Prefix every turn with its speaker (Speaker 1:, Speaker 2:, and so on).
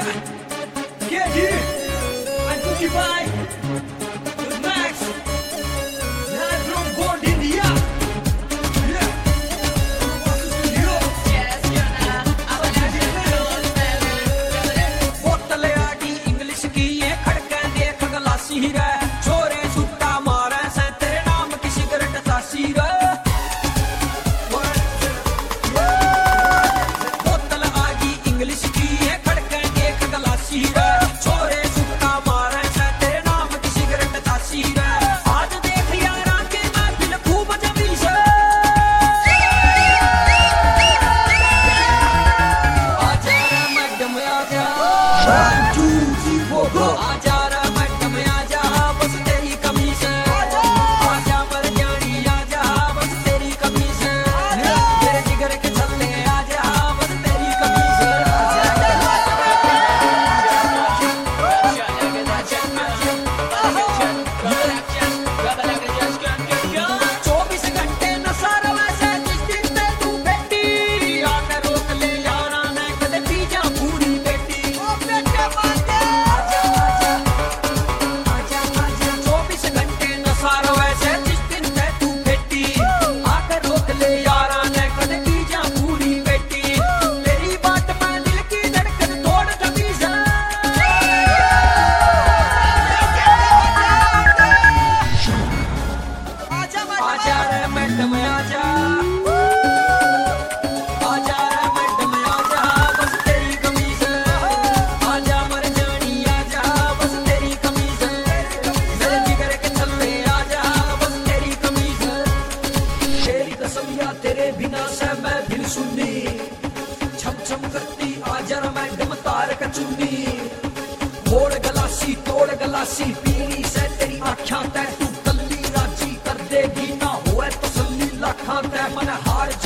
Speaker 1: Get here! I'm Cookie Pie! With Max! Live from Bond, India! Yeah! बोतल आटी English की ये खड़के देख गलासी रे छोरे सुट्टा मारे से तेरे नाम की सिगरेट तासी रे बोतल आटी इंग्लिश की ये खड़के देख गलासी रे छोरे सुट्टा मारे से तेरे नाम की सिगरेट तासी रे आज देख यारा के महफिल खूब जमी से आजा रे मैडम आजा 1 2 3 4 go आजा रे मैडम आजा बस तेरी कमी से आजा मर जानी आजा बस तेरी कमी से तेरे जिगर के छल्ले आजा बस तेरी कमी से चौबीस घंटे नशा वैसे जिस दिन पे तू बेटी आकर रोक ले यारा ने कदे पी जा पूरी बेटी ओ बेटे बाजे आजा आजा आजा आजा 24 घंटे नशा वैसे जिस दिन पे तू बेटी आकर रोक ले यारा ने कदे पी जा पूरी बेटी तेरी बात में दिल की धड़कन तोड़ दबी जा आजा रे मैडम आजा आजा रे मैडम आजा बस तेरी कमी से आजा मर जानी आजा बस तेरी कमी से मेरे जिगर के छल्ले आजा बस तेरी कमी से तेरी कसम या तेरे बिना से मैं दिल सुननी छम छम करती आजा रे मैडम तार का चुन्नी तोड़ गलासी पीनी से तेरी आँखा तै तू कल्ली राजी कर देगी ना होए तसल्ली लाखां तै मन हार